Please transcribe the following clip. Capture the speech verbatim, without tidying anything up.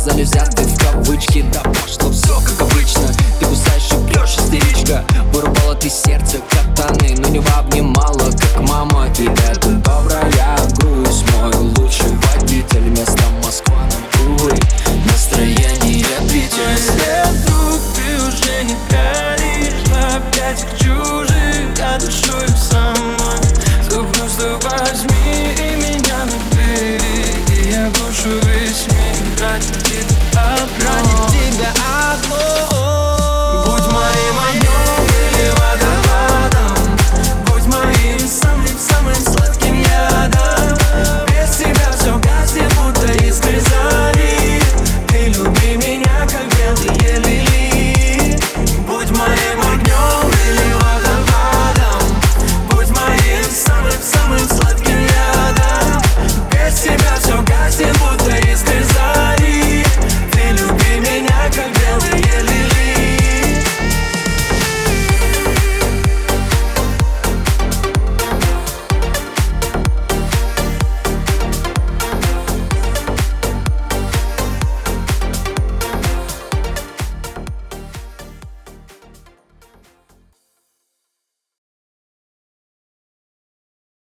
сказали взяты в кавычки. Да пошло все как обычно. Ты кусаешь и пьешь, истеричка. Вырубала ты сердце катаны, но не обнимала, как мама. И это добрая грусть, мой лучший водитель. Место Москва, но увы, настроение Питер. Если вдруг ты уже не горишь опять к чужих, я душу их самой, то просто возьми и меня набери, и я брошу весь мир ради тебя одно. Ради тебя одно.